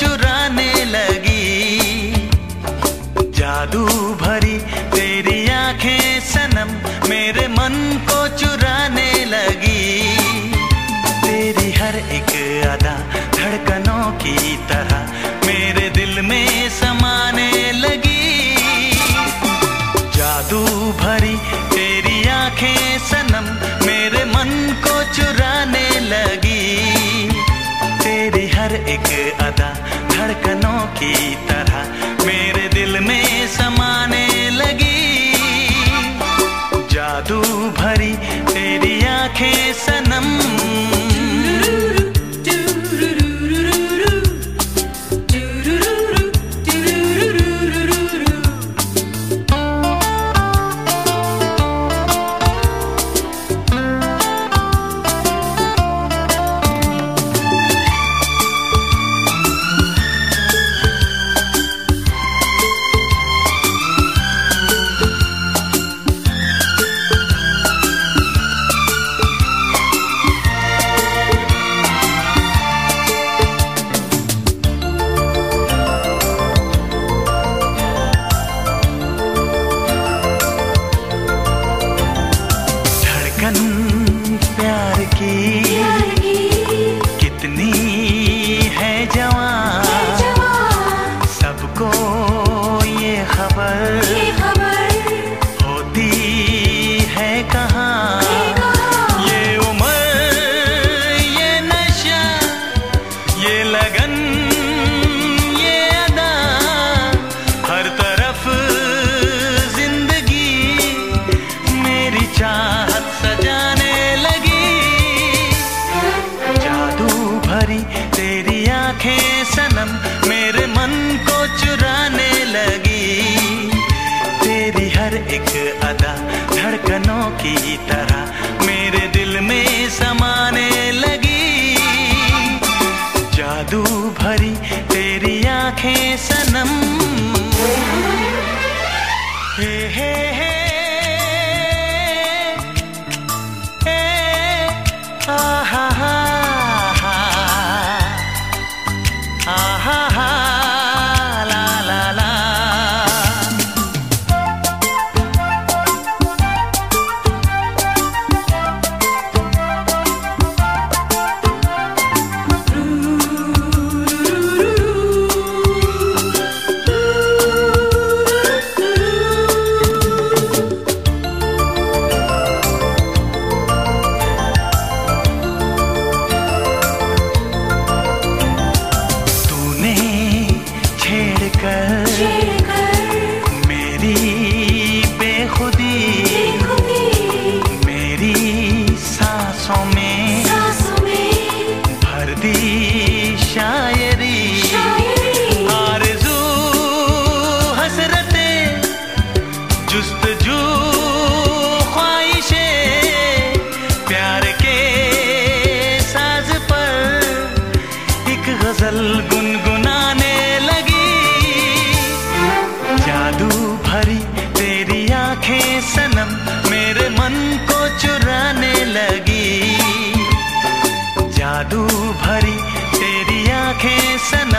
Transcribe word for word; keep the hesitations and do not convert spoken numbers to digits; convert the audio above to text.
चुराने लगी। जादू भरी तेरी आंखें सनम मेरे मन को चुराने लगी। तेरी हर एक अदा धड़कनों की तरह मेरे दिल में समाने लगी। जादू भरी तेरी आंखें सनम मेरे मन को चुराने लगी। तेरी हर एक अदा धड़कनों की तरह मेरे दिल में समाने लगी। जादू भरी तेरी आंखें सनम। प्यार की, प्यार की कितनी है जवान, सबको ये खबर, ये खबर होती है कहाँ। ये उम्र, ये नशा, ये लगन, ये अदा, हर तरफ जिंदगी मेरी चाहत सजाने लगी। जादू भरी तेरी आंखें सनम मेरे मन को चुराने लगी। तेरी हर एक अदा धड़कनों की तरह मेरे दिल में समाने लगी। जादू भरी तेरी आंखें सनम। हे हे हे आहा हा हा आहा हा ला ला ला। मेरी बेखुदी, मेरी सांसों में, सांसों में भर दी शायरी, आरज़ू हसरतें जुस्तजू ख्वाहिशें प्यार के साज पर एक गजल गुनगुनाने लगी। जादू भरी तेरी आंखें सनम मेरे मन को चुराने लगी। जादू भरी तेरी आंखें सनम।